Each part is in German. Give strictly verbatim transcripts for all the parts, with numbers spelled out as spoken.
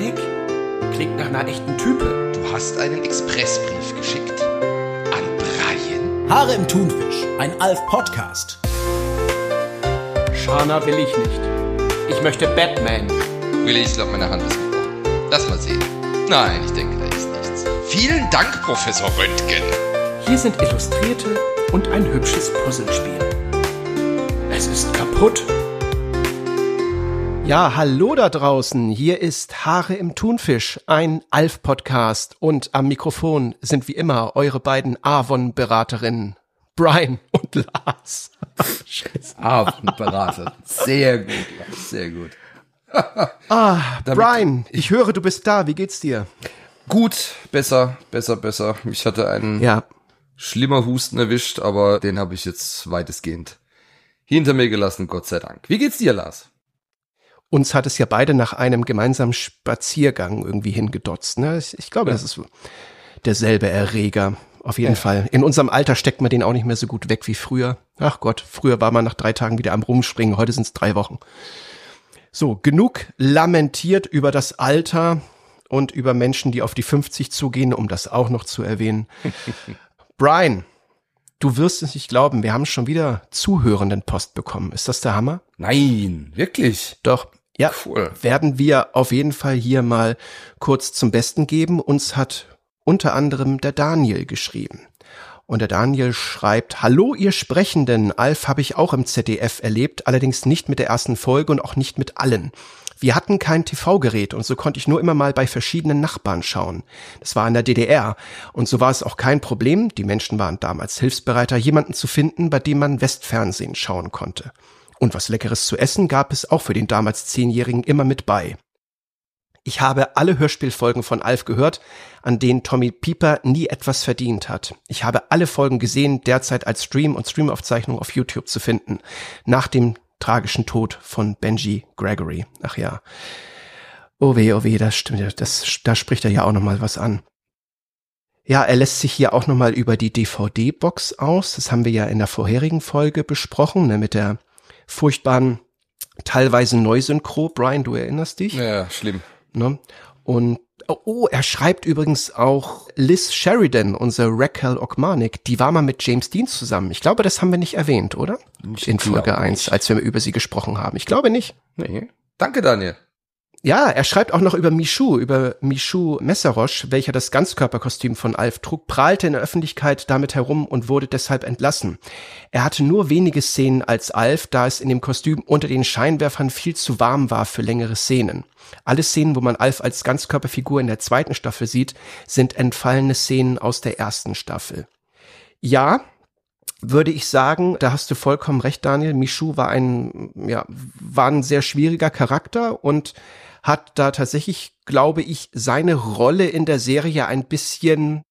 Ogmanik? Klingt nach einer echten Type. Du hast einen Expressbrief geschickt. An Brian? Haare im Thunfisch, ein Alf-Podcast. Shana will ich nicht. Ich möchte Batman. Willi, ich glaube, meine Hand ist gebrochen. Lass mal sehen. Nein, ich denke, da ist nichts. Vielen Dank, Professor Röntgen. Hier sind Illustrierte und ein hübsches Puzzlespiel. Es ist kaputt. Ja, hallo da draußen. Hier ist Haare im Thunfisch, ein Alf-Podcast. Und am Mikrofon sind wie immer eure beiden Avon-Beraterinnen, Brian und Lars. Scheiße. Avon-Berater. Sehr gut, Lars, sehr gut. Ah, Brian, ich höre, du bist da. Wie geht's dir? Gut, besser, besser, besser. Ich hatte einen Ja. schlimmer Husten erwischt, aber den habe ich jetzt weitestgehend hinter mir gelassen, Gott sei Dank. Wie geht's dir, Lars? Uns hat es ja beide nach einem gemeinsamen Spaziergang irgendwie hingedotzt. Ne? Ich, ich glaube, Ja. das ist derselbe Erreger. Auf jeden ja. Fall. In unserem Alter steckt man den auch nicht mehr so gut weg wie früher. Ach Gott, früher war man nach drei Tagen wieder am Rumspringen. Heute sind es drei Wochen. So, genug lamentiert über das Alter und über Menschen, die auf die fünfzig zugehen, um das auch noch zu erwähnen. Brian, du wirst es nicht glauben, wir haben schon wieder Zuhörendenpost bekommen. Ist das der Hammer? Nein, wirklich? Doch, ja, Cool. werden wir auf jeden Fall hier mal kurz zum Besten geben. Uns hat unter anderem der Daniel geschrieben. Und der Daniel schreibt: Hallo ihr Sprechenden, Alf habe ich auch im Z D F erlebt, allerdings nicht mit der ersten Folge und auch nicht mit allen. Wir hatten kein T V-Gerät und so konnte ich nur immer mal bei verschiedenen Nachbarn schauen. Das war in der D D R und so war es auch kein Problem, die Menschen waren damals hilfsbereiter, jemanden zu finden, bei dem man Westfernsehen schauen konnte. Und was Leckeres zu essen gab es auch für den damals Zehnjährigen immer mit bei. Ich habe alle Hörspielfolgen von Alf gehört, an denen Tommy Pieper nie etwas verdient hat. Ich habe alle Folgen gesehen, derzeit als Stream und Streamaufzeichnung auf YouTube zu finden, nach dem tragischen Tod von Benji Gregory. Ach ja. Oh weh, oh weh, das stimmt, das, da spricht er ja auch nochmal was an. Ja, er lässt sich hier auch nochmal über die D V D-Box aus. Das haben wir ja in der vorherigen Folge besprochen, ne, mit der furchtbaren, teilweise Neusynchro. Brian, du erinnerst dich? Ja, schlimm. Ne? Und oh, er schreibt übrigens auch Liz Sheridan, unsere Raquel Ogmanik, die war mal mit James Dean zusammen. Ich glaube, das haben wir nicht erwähnt, oder? Ich In Folge eins, nicht. als wir über sie gesprochen haben. Ich glaube nicht. Nee. Danke, Daniel. Ja, er schreibt auch noch über Michu, über Michu Messerosch, welcher das Ganzkörperkostüm von Alf trug, prahlte in der Öffentlichkeit damit herum und wurde deshalb entlassen. Er hatte nur wenige Szenen als Alf, da es in dem Kostüm unter den Scheinwerfern viel zu warm war für längere Szenen. Alle Szenen, wo man Alf als Ganzkörperfigur in der zweiten Staffel sieht, sind entfallene Szenen aus der ersten Staffel. Ja, würde ich sagen, da hast du vollkommen recht, Daniel. Michu war ein, ja, war ein sehr schwieriger Charakter und hat da tatsächlich, glaube ich, seine Rolle in der Serie ein bisschen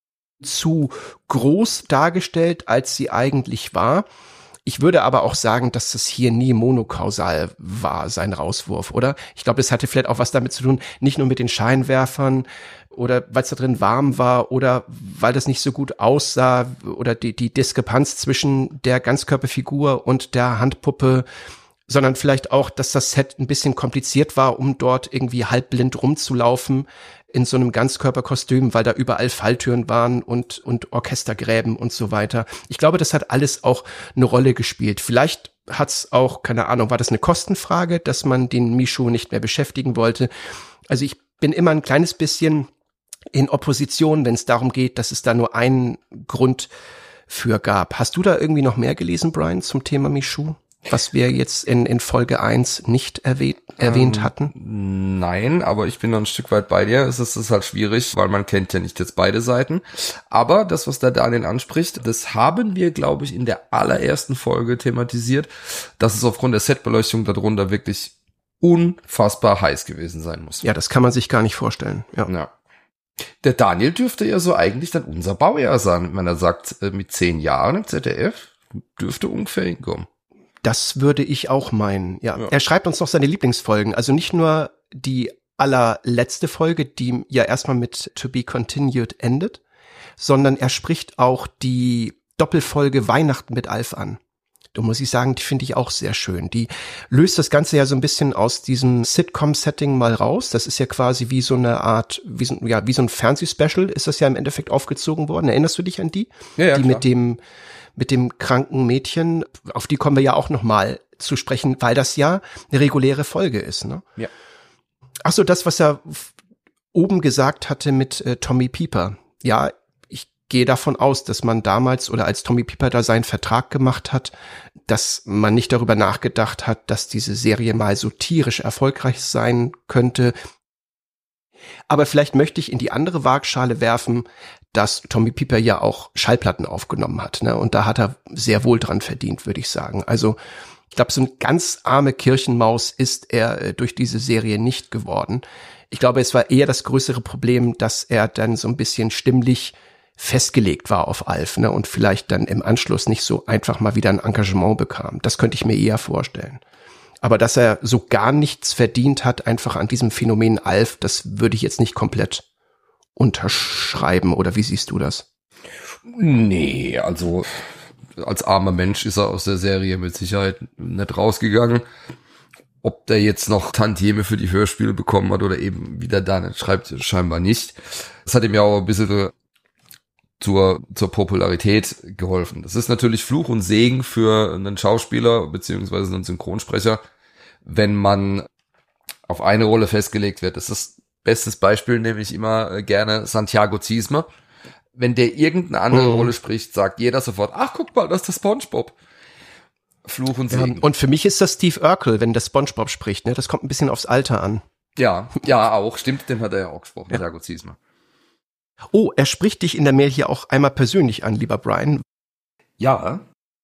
zu groß dargestellt, als sie eigentlich war. Ich würde aber auch sagen, dass das hier nie monokausal war, sein Rauswurf, oder? Ich glaube, das hatte vielleicht auch was damit zu tun, nicht nur mit den Scheinwerfern oder weil es da drin warm war oder weil das nicht so gut aussah oder die, die Diskrepanz zwischen der Ganzkörperfigur und der Handpuppe, sondern vielleicht auch, dass das Set ein bisschen kompliziert war, um dort irgendwie halbblind rumzulaufen in so einem Ganzkörperkostüm, weil da überall Falltüren waren und und Orchestergräben und so weiter. Ich glaube, das hat alles auch eine Rolle gespielt. Vielleicht hat's auch, keine Ahnung, war das eine Kostenfrage, dass man den Michu nicht mehr beschäftigen wollte. Also ich bin immer ein kleines bisschen in Opposition, wenn es darum geht, dass es da nur einen Grund für gab. Hast du da irgendwie noch mehr gelesen, Brian, zum Thema Michu? Was wir jetzt in, in Folge eins nicht erwähnt, erwähnt ähm, hatten? Nein, aber ich bin noch ein Stück weit bei dir. Es ist, es ist halt schwierig, weil man kennt ja nicht jetzt beide Seiten. Aber das, was der Daniel anspricht, das haben wir, glaube ich, in der allerersten Folge thematisiert, dass es aufgrund der Setbeleuchtung darunter wirklich unfassbar heiß gewesen sein muss. Ja, das kann man sich gar nicht vorstellen. Ja. Ja. Der Daniel dürfte ja so eigentlich dann unser Baujahr sein, wenn er sagt, mit zehn Jahren im Z D F dürfte ungefähr hinkommen. Das würde ich auch meinen, ja. Ja. Er schreibt uns noch seine Lieblingsfolgen, also nicht nur die allerletzte Folge, die ja erstmal mit To Be Continued endet, sondern er spricht auch die Doppelfolge Weihnachten mit Alf an. Da muss ich sagen, die finde ich auch sehr schön. Die löst das Ganze ja so ein bisschen aus diesem Sitcom-Setting mal raus. Das ist ja quasi wie so eine Art, wie so, ja, wie so ein Fernsehspecial ist das ja im Endeffekt aufgezogen worden. Erinnerst du dich an die? Ja, ja, die klar. mit dem, mit dem kranken Mädchen, auf die kommen wir ja auch noch mal zu sprechen, weil das ja eine reguläre Folge ist, ne? Ja. Ach so, das, was er f- oben gesagt hatte mit äh, Tommy Pieper. Ja, ich gehe davon aus, dass man damals oder als Tommy Pieper da seinen Vertrag gemacht hat, dass man nicht darüber nachgedacht hat, dass diese Serie mal so tierisch erfolgreich sein könnte. Aber vielleicht möchte ich in die andere Waagschale werfen, dass Tommy Pieper ja auch Schallplatten aufgenommen hat, ne? Und da hat er sehr wohl dran verdient, würde ich sagen. Also ich glaube, so eine ganz arme Kirchenmaus ist er äh, durch diese Serie nicht geworden. Ich glaube, es war eher das größere Problem, dass er dann so ein bisschen stimmlich festgelegt war auf Alf, ne, und vielleicht dann im Anschluss nicht so einfach mal wieder ein Engagement bekam. Das könnte ich mir eher vorstellen. Aber dass er so gar nichts verdient hat, einfach an diesem Phänomen Alf, das würde ich jetzt nicht komplett unterschreiben. Oder wie siehst du das? Nee, also als armer Mensch ist er aus der Serie mit Sicherheit nicht rausgegangen. Ob der jetzt noch Tantieme für die Hörspiele bekommen hat oder eben wieder da nicht schreibt, scheinbar nicht. Das hat ihm ja auch ein bisschen zur, zur Popularität geholfen. Das ist natürlich Fluch und Segen für einen Schauspieler beziehungsweise einen Synchronsprecher, wenn man auf eine Rolle festgelegt wird. Das ist das bestes Beispiel, nehme ich immer gerne Santiago Ziesmer. Wenn der irgendeine andere Mhm. Rolle spricht, sagt jeder sofort, ach, guck mal, das ist der SpongeBob. Fluch und Segen. Ja, und für mich ist das Steve Urkel, wenn der SpongeBob spricht, ne? Das kommt ein bisschen aufs Alter an. Ja, ja, auch. Stimmt, den hat er ja auch gesprochen, Ja. Santiago Ziesmer. Oh, er spricht dich in der Mail hier auch einmal persönlich an, lieber Brian, Ja.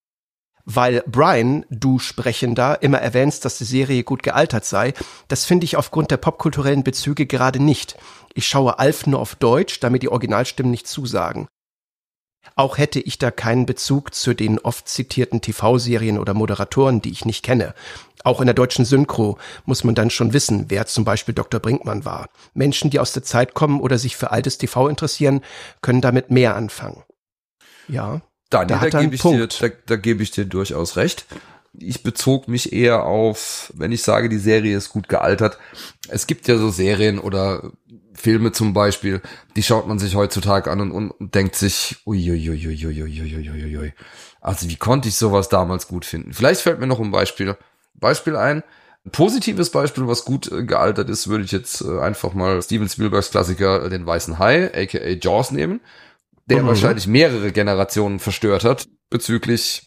weil Brian, du Sprechender, immer erwähnst, dass die Serie gut gealtert sei. Das finde ich aufgrund der popkulturellen Bezüge gerade nicht. Ich schaue Alf nur auf Deutsch, da mir die Originalstimmen nicht zusagen. Auch hätte ich da keinen Bezug zu den oft zitierten T V-Serien oder Moderatoren, die ich nicht kenne. Auch in der deutschen Synchro muss man dann schon wissen, wer zum Beispiel Doktor Brinkmann war. Menschen, die aus der Zeit kommen oder sich für altes T V interessieren, können damit mehr anfangen. Ja, Daniel, da da, hat er einen gebe ich dir, Punkt. da, da gebe ich dir durchaus recht. Ich bezog mich eher auf, wenn ich sage, die Serie ist gut gealtert. Es gibt ja so Serien oder Filme zum Beispiel, die schaut man sich heutzutage an und, und, und denkt sich, uiuiuiuiuiuiuiui. Also wie konnte ich sowas damals gut finden? Vielleicht fällt mir noch ein Beispiel, Beispiel ein. Ein positives Beispiel, was gut äh, gealtert ist, würde ich jetzt äh, einfach mal Steven Spielbergs Klassiker, äh, den Weißen Hai, aka Jaws, nehmen, der Mhm. wahrscheinlich mehrere Generationen verstört hat bezüglich,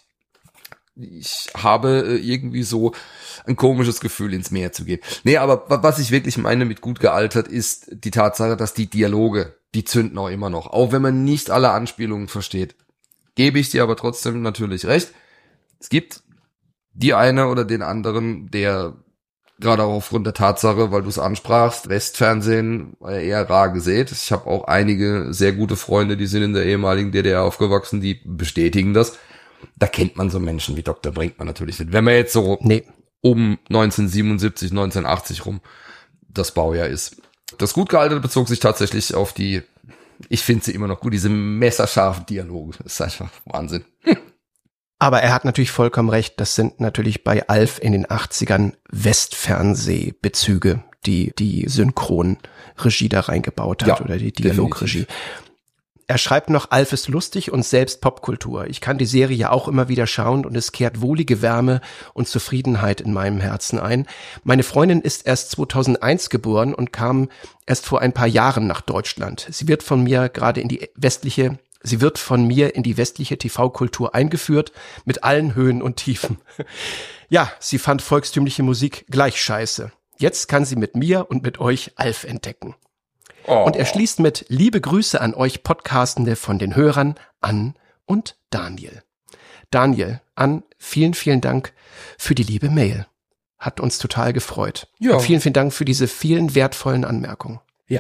ich habe äh, irgendwie so ein komisches Gefühl, ins Meer zu gehen. Nee, aber wa- was ich wirklich meine mit gut gealtert, ist die Tatsache, dass die Dialoge, die zünden auch immer noch. Auch wenn man nicht alle Anspielungen versteht. Gebe ich dir aber trotzdem natürlich recht. Es gibt die eine oder den anderen, der gerade auch aufgrund der Tatsache, weil du es ansprachst, Westfernsehen war ja eher rar gesät. Ich habe auch einige sehr gute Freunde, die sind in der ehemaligen D D R aufgewachsen, die bestätigen das. Da kennt man so Menschen wie Doktor Brinkmann natürlich nicht. Wenn man jetzt so Nee. um neunzehnhundertsiebenundsiebzig, neunzehnhundertachtzig rum das Baujahr ist. Das gut gealterte bezog sich tatsächlich auf die, ich finde sie immer noch gut, diese messerscharfen Dialoge. Das ist einfach Wahnsinn. Aber er hat natürlich vollkommen recht, das sind natürlich bei Alf in den achtzigern Westfernsehbezüge, die die Synchronregie da reingebaut hat, Ja, oder die Dialogregie. Er schreibt noch, Alf ist lustig und selbst Popkultur. Ich kann die Serie ja auch immer wieder schauen und es kehrt wohlige Wärme und Zufriedenheit in meinem Herzen ein. Meine Freundin ist erst zweitausendeins geboren und kam erst vor ein paar Jahren nach Deutschland. Sie wird von mir gerade in die westliche Sie wird von mir in die westliche T V-Kultur eingeführt, mit allen Höhen und Tiefen. Ja, sie fand volkstümliche Musik gleich scheiße. Jetzt kann sie mit mir und mit euch Alf entdecken. Oh. Und er schließt mit liebe Grüße an euch Podcastende von den Hörern Ann und Daniel. Daniel, Ann, vielen, vielen Dank für die liebe Mail. Hat uns total gefreut. Ja. Und vielen, vielen Dank für diese vielen wertvollen Anmerkungen. Ja.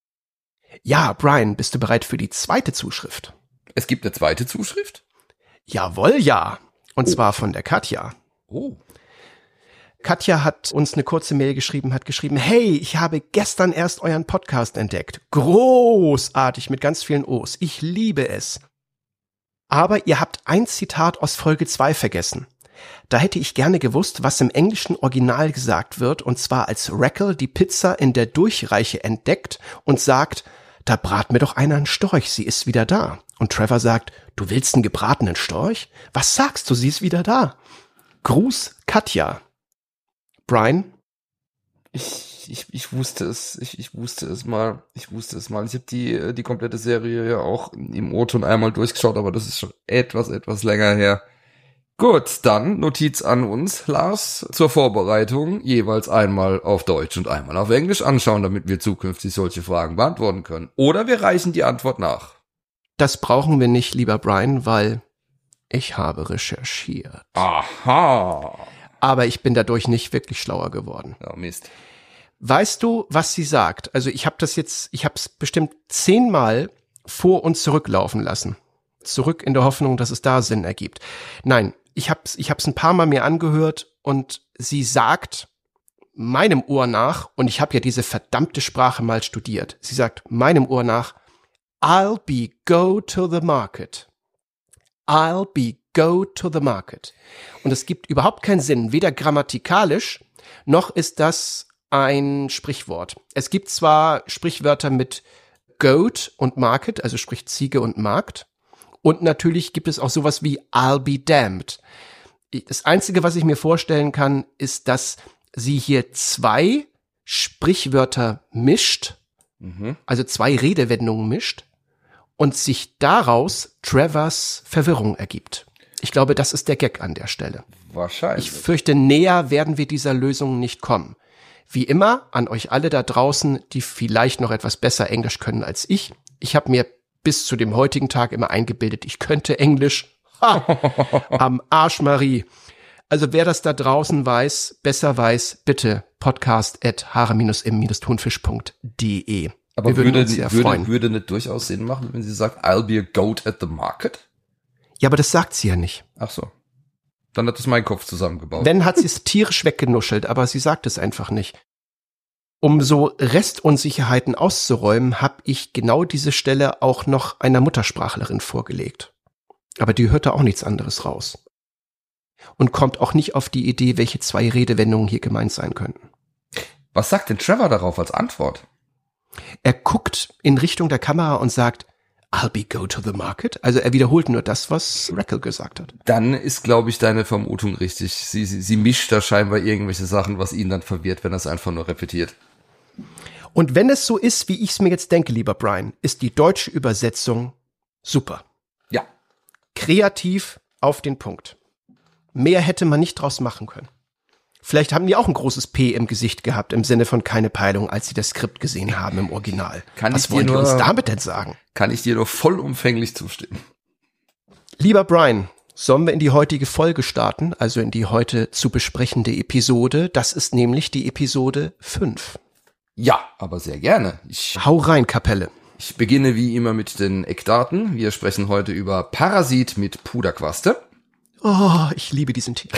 Ja, Brian, bist du bereit für die zweite Zuschrift? Es gibt eine zweite Zuschrift? Jawohl, ja. Und Oh. zwar von der Katja. Oh. Katja hat uns eine kurze Mail geschrieben, hat geschrieben, hey, ich habe gestern erst euren Podcast entdeckt. Großartig, mit ganz vielen O's. Ich liebe es. Aber ihr habt ein Zitat aus Folge zwei vergessen. Da hätte ich gerne gewusst, was im englischen Original gesagt wird, und zwar als Rackle die Pizza in der Durchreiche entdeckt und sagt, da brat mir doch einer einen Storch, sie ist wieder da. Und Trevor sagt, du willst einen gebratenen Storch? Was sagst du, sie ist wieder da? Gruß, Katja. Brian? Ich, ich, ich wusste es, ich, ich wusste es mal, ich wusste es mal. Ich habe die, die komplette Serie ja auch im O-Ton einmal durchgeschaut, aber das ist schon etwas, etwas länger her. Gut, dann Notiz an uns, Lars, zur Vorbereitung jeweils einmal auf Deutsch und einmal auf Englisch anschauen, damit wir zukünftig solche Fragen beantworten können. Oder wir reichen die Antwort nach. Das brauchen wir nicht, lieber Brian, weil ich habe recherchiert. Aha. Aber ich bin dadurch nicht wirklich schlauer geworden. Ja, Mist. Weißt du, was sie sagt? Also ich habe das jetzt, ich habe es bestimmt zehnmal vor- und zurücklaufen lassen. Zurück in der Hoffnung, dass es da Sinn ergibt. Nein, ich habe es ich hab's ein paar Mal mir angehört und sie sagt meinem Ohr nach, und ich habe ja diese verdammte Sprache mal studiert, sie sagt meinem Ohr nach, I'll be go to the market. I'll be go to the market. Und es gibt überhaupt keinen Sinn, weder grammatikalisch, noch ist das ein Sprichwort. Es gibt zwar Sprichwörter mit Goat und Market, also sprich Ziege und Markt. Und natürlich gibt es auch sowas wie I'll be damned. Das Einzige, was ich mir vorstellen kann, ist, dass sie hier zwei Sprichwörter mischt, mhm. also zwei Redewendungen mischt und sich daraus Trevors Verwirrung ergibt. Ich glaube, das ist der Gag an der Stelle. Wahrscheinlich. Ich fürchte, näher werden wir dieser Lösung nicht kommen. Wie immer, an euch alle da draußen, die vielleicht noch etwas besser Englisch können als ich. Ich habe mir bis zu dem heutigen Tag immer eingebildet, ich könnte Englisch. Ha! Am Arsch, Marie. Also wer das da draußen weiß, besser weiß, bitte podcast at hare-im-thunfisch punkt de. Aber würde, würde, würde nicht durchaus Sinn machen, wenn sie sagt, I'll be a goat at the market? Ja, aber das sagt sie ja nicht. Ach so. Dann hat das mein Kopf zusammengebaut. Wenn, hat sie es tierisch weggenuschelt, aber sie sagt es einfach nicht. Um so Restunsicherheiten auszuräumen, habe ich genau diese Stelle auch noch einer Muttersprachlerin vorgelegt. Aber die hörte auch nichts anderes raus. Und kommt auch nicht auf die Idee, welche zwei Redewendungen hier gemeint sein könnten. Was sagt denn Trevor darauf als Antwort? Er guckt in Richtung der Kamera und sagt, I'll be go to the market. Also er wiederholt nur das, was Rackle gesagt hat. Dann ist, glaube ich, deine Vermutung richtig. Sie, sie, sie mischt da scheinbar irgendwelche Sachen, was ihn dann verwirrt, wenn er es einfach nur repetiert. Und wenn es so ist, wie ich es mir jetzt denke, lieber Brian, ist die deutsche Übersetzung super. Ja. Kreativ auf den Punkt. Mehr hätte man nicht draus machen können. Vielleicht haben die auch ein großes P im Gesicht gehabt, im Sinne von keine Peilung, als sie das Skript gesehen haben im Original. Kann Was ich wollen dir die nur, uns damit denn sagen? Kann ich dir nur vollumfänglich zustimmen. Lieber Brian, sollen wir in die heutige Folge starten, also in die heute zu besprechende Episode? Das ist nämlich die Episode fünf. Ja, aber sehr gerne. Ich, Hau rein, Kapelle. Ich beginne wie immer mit den Eckdaten. Wir sprechen heute über Parasit mit Puderquaste. Oh, ich liebe diesen Titel.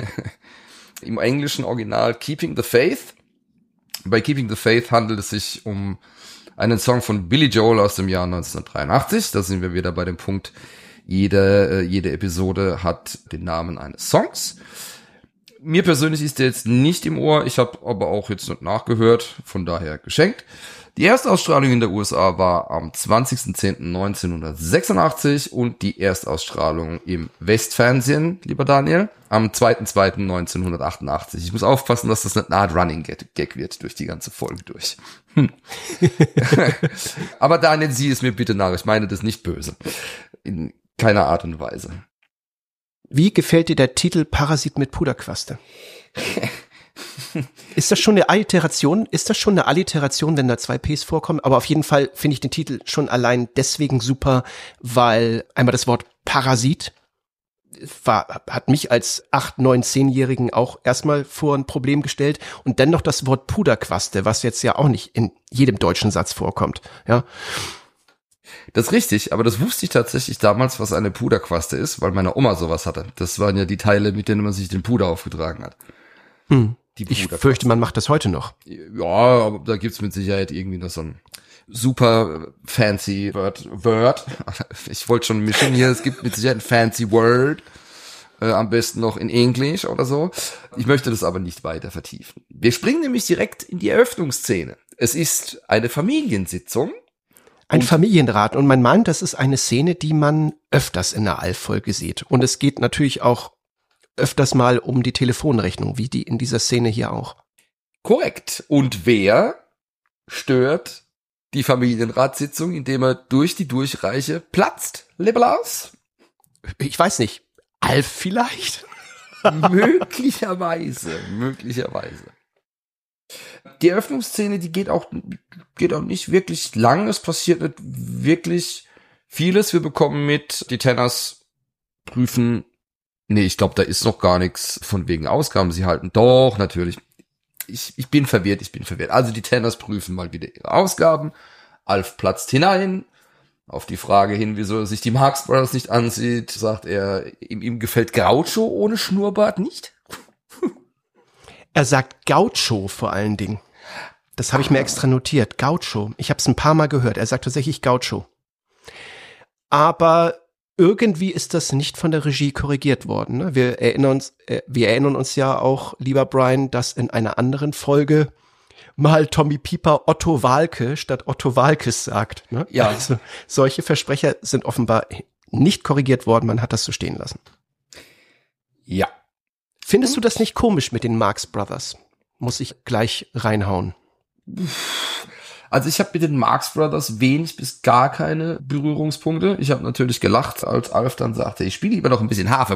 Im englischen Original Keeping the Faith. Bei Keeping the Faith handelt es sich um einen Song von Billy Joel aus dem Jahr neunzehnhundertdreiundachtzig. Da sind wir wieder bei dem Punkt, jede, jede Episode hat den Namen eines Songs. Mir persönlich ist der jetzt nicht im Ohr, ich habe aber auch jetzt nicht nachgehört, von daher geschenkt. Die Erstausstrahlung in der U S A war am zwanzigsten zehnten neunzehnhundertsechsundachtzig und die Erstausstrahlung im Westfernsehen, lieber Daniel, am zweiten zweiten neunzehnhundertachtundachtzig. Ich muss aufpassen, dass das nicht eine Art Running Gag wird durch die ganze Folge durch. Hm. Aber Daniel, sieh es mir bitte nach, ich meine das nicht böse. In keiner Art und Weise. Wie gefällt dir der Titel Parasit mit Puderquaste? Ist das schon eine Alliteration? Ist das schon eine Alliteration, wenn da zwei Ps vorkommen? Aber auf jeden Fall finde ich den Titel schon allein deswegen super, weil einmal das Wort Parasit war, hat mich als acht, neun, zehnjährigen auch erstmal vor ein Problem gestellt und dann noch das Wort Puderquaste, was jetzt ja auch nicht in jedem deutschen Satz vorkommt, ja. Das ist richtig, aber das wusste ich tatsächlich damals, was eine Puderquaste ist, weil meine Oma sowas hatte. Das waren ja die Teile, mit denen man sich den Puder aufgetragen hat. Hm. Die ich fürchte, man macht das heute noch. Ja, aber da gibt's mit Sicherheit irgendwie noch so ein super fancy Word. Word. Ich wollte schon mischen hier, es gibt mit Sicherheit ein fancy Word, Äh, am besten noch in Englisch oder so. Ich möchte das aber nicht weiter vertiefen. Wir springen nämlich direkt in die Eröffnungsszene. Es ist eine Familiensitzung. Ein Familienrat. Und man meint, das ist eine Szene, die man öfters in der Alf-Folge sieht. Und es geht natürlich auch öfters mal um die Telefonrechnung, wie die in dieser Szene hier auch. Korrekt. Und wer stört die Familienratssitzung, indem er durch die Durchreiche platzt? Leblas? Ich weiß nicht. Alf vielleicht? möglicherweise, möglicherweise. Die Eröffnungsszene, die geht auch, geht auch nicht wirklich lang. Es passiert nicht wirklich vieles. Wir bekommen mit, die Tenners prüfen, nee, ich glaube, da ist noch gar nichts von wegen Ausgaben. Sie halten, doch, natürlich. Ich, ich bin verwirrt, ich bin verwirrt. Also die Tenners prüfen mal wieder ihre Ausgaben. Alf platzt hinein. Auf die Frage hin, wieso er sich die Marx Brothers nicht ansieht, sagt er, ihm, ihm gefällt Groucho ohne Schnurrbart nicht. Er sagt Gaucho vor allen Dingen. Das habe ich mir extra notiert. Gaucho. Ich habe es ein paar Mal gehört. Er sagt tatsächlich Gaucho. Aber irgendwie ist das nicht von der Regie korrigiert worden. Ne? Wir erinnern uns, äh, wir erinnern uns ja auch, lieber Brian, dass in einer anderen Folge mal Tommy Pieper Otto Walke statt Otto Walkes sagt. Ne? Ja. Also solche Versprecher sind offenbar nicht korrigiert worden. Man hat das so stehen lassen. Ja. Findest du das nicht komisch mit den Marx Brothers? Muss ich gleich reinhauen. Also ich habe mit den Marx Brothers wenig bis gar keine Berührungspunkte. Ich habe natürlich gelacht, als Alf dann sagte, ich spiele lieber noch ein bisschen Harfe.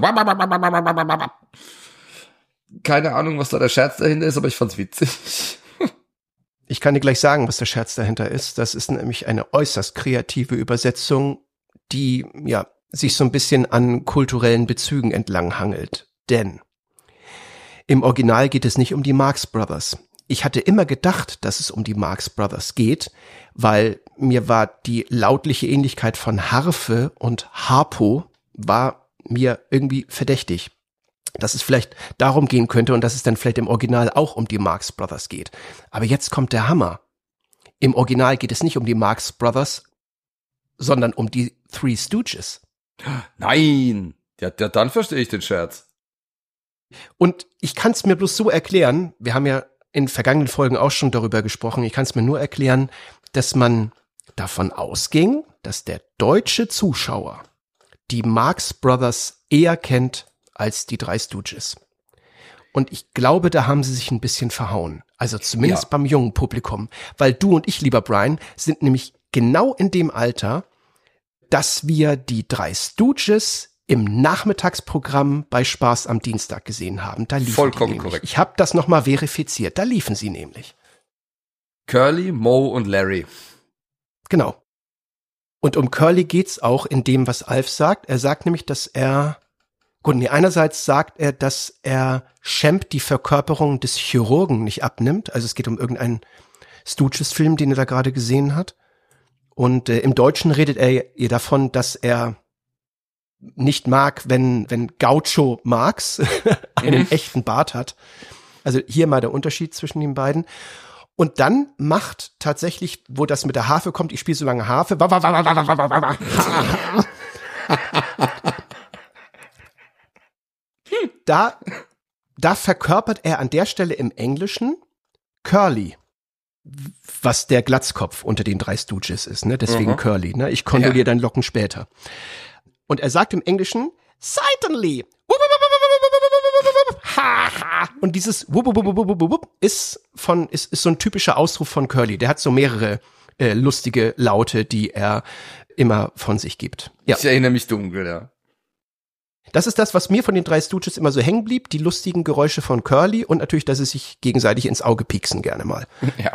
Keine Ahnung, was da der Scherz dahinter ist, aber ich fand's witzig. Ich kann dir gleich sagen, was der Scherz dahinter ist. Das ist nämlich eine äußerst kreative Übersetzung, die ja sich so ein bisschen an kulturellen Bezügen entlang hangelt. Denn im Original geht es nicht um die Marx Brothers. Ich hatte immer gedacht, dass es um die Marx Brothers geht, weil mir war die lautliche Ähnlichkeit von Harfe und Harpo war mir irgendwie verdächtig. Dass es vielleicht darum gehen könnte und dass es dann vielleicht im Original auch um die Marx Brothers geht. Aber jetzt kommt der Hammer. Im Original geht es nicht um die Marx Brothers, sondern um die Three Stooges. Nein, ja, ja, dann verstehe ich den Scherz. Und ich kann es mir bloß so erklären, wir haben ja in vergangenen Folgen auch schon darüber gesprochen, ich kann es mir nur erklären, dass man davon ausging, dass der deutsche Zuschauer die Marx Brothers eher kennt als die drei Stooges. Und ich glaube, da haben sie sich ein bisschen verhauen. Also zumindest ja. beim jungen Publikum. Weil du und ich, lieber Brian, sind nämlich genau in dem Alter, dass wir die drei Stooges im Nachmittagsprogramm bei Spaß am Dienstag gesehen haben. Da liefen Vollkommen die korrekt. Ich habe das nochmal verifiziert. Da liefen sie nämlich. Curly, Moe und Larry. Genau. Und um Curly geht's auch in dem, was Alf sagt. Er sagt nämlich, dass er, gut, nee, einerseits sagt er, dass er Shemp die Verkörperung des Chirurgen nicht abnimmt. Also es geht um irgendeinen Stooges-Film, den er da gerade gesehen hat. Und äh, im Deutschen redet er ihr davon, dass er nicht mag, wenn wenn Gaucho Marx einen mhm. echten Bart hat. Also hier mal der Unterschied zwischen den beiden. Und dann macht tatsächlich, wo das mit der Harfe kommt, ich spiele so lange Harfe. Da, da verkörpert er an der Stelle im Englischen Curly, was der Glatzkopf unter den drei Stooges ist, ne? Deswegen mhm. Curly, ne? Ich kondoliere ja. deinen Locken später. Und er sagt im Englischen, certainly. Und dieses ist von ist, ist so ein typischer Ausruf von Curly. Der hat so mehrere äh, lustige Laute, die er immer von sich gibt. Ja. Ich erinnere mich dunkel, ja. Das ist das, was mir von den drei Stooges immer so hängen blieb. Die lustigen Geräusche von Curly und natürlich, dass sie sich gegenseitig ins Auge pieksen gerne mal. Ja.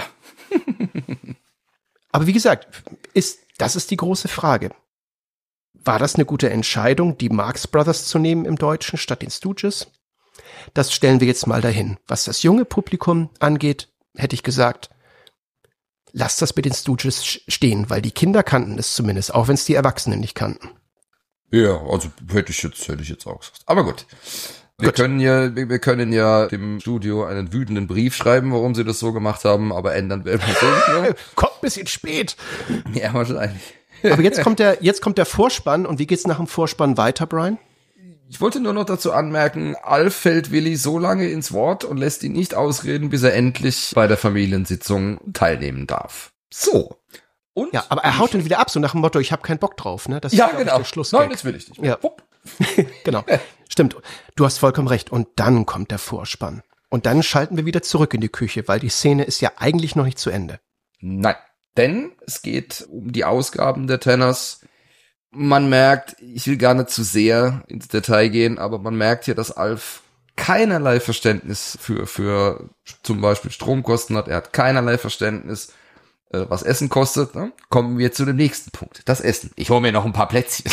Aber wie gesagt, ist das ist die große Frage. War das eine gute Entscheidung, die Marx Brothers zu nehmen im Deutschen statt den Stooges? Das stellen wir jetzt mal dahin. Was das junge Publikum angeht, hätte ich gesagt, lasst das mit den Stooges stehen, weil die Kinder kannten es zumindest, auch wenn es die Erwachsenen nicht kannten. Ja, also hätte ich jetzt, hätte ich jetzt auch gesagt. Aber gut. Wir gut. können ja, wir können ja dem Studio einen wütenden Brief schreiben, warum sie das so gemacht haben, aber ändern werden wir so nicht. Kommt ein bisschen spät. Ja, wahrscheinlich. Aber jetzt kommt der, jetzt kommt der Vorspann und wie geht's nach dem Vorspann weiter, Brian? Ich wollte nur noch dazu anmerken, Alf fällt Willi so lange ins Wort und lässt ihn nicht ausreden, bis er endlich bei der Familiensitzung teilnehmen darf. So. Und ja, aber er haut ihn wieder ab, so nach dem Motto, ich habe keinen Bock drauf. Ne? Das ja, ist genau. der Schlussgag. Nein, das will ich nicht mehr. Ja. Genau, stimmt. Du hast vollkommen recht. Und dann kommt der Vorspann. Und dann schalten wir wieder zurück in die Küche, weil die Szene ist ja eigentlich noch nicht zu Ende. Nein, denn es geht um die Ausgaben der Tenners. Man merkt, ich will gar nicht zu sehr ins Detail gehen, aber man merkt hier, dass Alf keinerlei Verständnis für, für zum Beispiel Stromkosten hat. Er hat keinerlei Verständnis, äh, was Essen kostet. Ne? Kommen wir zu dem nächsten Punkt, das Essen. Ich hole mir noch ein paar Plätzchen.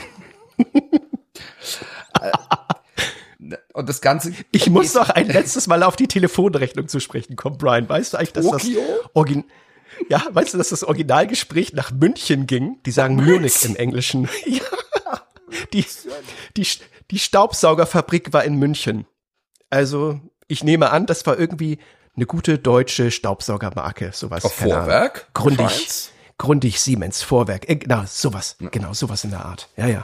Und das Ganze. Ich muss noch ein letztes Mal auf die Telefonrechnung zu sprechen kommen, Brian. Weißt du eigentlich, dass das Origin ja, weißt du, dass das Originalgespräch nach München ging? Die sagen Munich im Englischen. Ja. Die, die, die Staubsaugerfabrik war in München. Also, ich nehme an, das war irgendwie eine gute deutsche Staubsaugermarke, sowas. Auf Vorwerk? Grundig, Grundig Siemens, Vorwerk. Äh, genau, sowas. Ja. Genau, sowas in der Art. Ja, ja.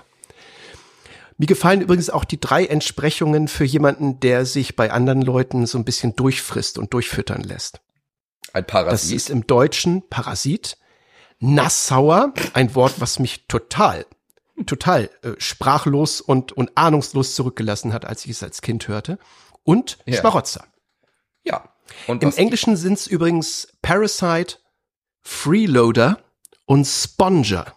Mir gefallen übrigens auch die drei Entsprechungen für jemanden, der sich bei anderen Leuten so ein bisschen durchfrisst und durchfüttern lässt. Ein Parasit. Das ist im Deutschen Parasit. Nassauer, ein Wort, was mich total, total äh, sprachlos und, und ahnungslos zurückgelassen hat, als ich es als Kind hörte. Und ja. Schmarotzer. Ja. Und im Englischen sind es übrigens Parasite, Freeloader und Sponger.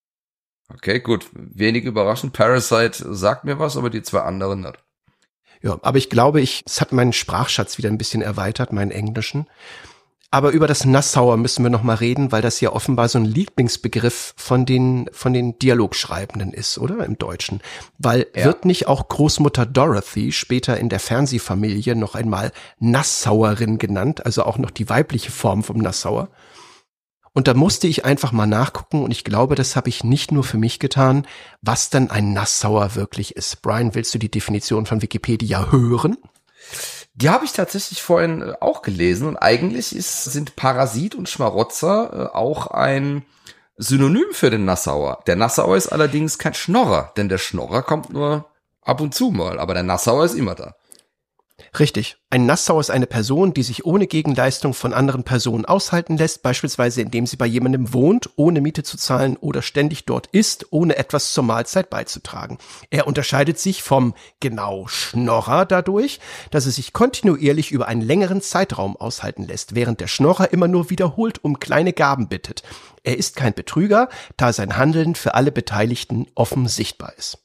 Okay, gut. Wenig überraschend. Parasite sagt mir was, aber die zwei anderen nicht. Ja, aber ich glaube, ich, es hat meinen Sprachschatz wieder ein bisschen erweitert, meinen Englischen. Aber über das Nassauer müssen wir noch mal reden, weil das ja offenbar so ein Lieblingsbegriff von den, von den Dialogschreibenden ist, oder? Im Deutschen. Weil ja. Wird nicht auch Großmutter Dorothy später in der Fernsehfamilie noch einmal Nassauerin genannt, also auch noch die weibliche Form vom Nassauer? Und da musste ich einfach mal nachgucken und ich glaube, das habe ich nicht nur für mich getan, was denn ein Nassauer wirklich ist. Brian, willst du die Definition von Wikipedia hören? Die habe ich tatsächlich vorhin auch gelesen und eigentlich ist, sind Parasit und Schmarotzer auch ein Synonym für den Nassauer. Der Nassauer ist allerdings kein Schnorrer, denn der Schnorrer kommt nur ab und zu mal, aber der Nassauer ist immer da. Richtig. Ein Nassauer ist eine Person, die sich ohne Gegenleistung von anderen Personen aushalten lässt, beispielsweise indem sie bei jemandem wohnt, ohne Miete zu zahlen oder ständig dort isst, ohne etwas zur Mahlzeit beizutragen. Er unterscheidet sich vom genau Schnorrer dadurch, dass er sich kontinuierlich über einen längeren Zeitraum aushalten lässt, während der Schnorrer immer nur wiederholt um kleine Gaben bittet. Er ist kein Betrüger, da sein Handeln für alle Beteiligten offen sichtbar ist.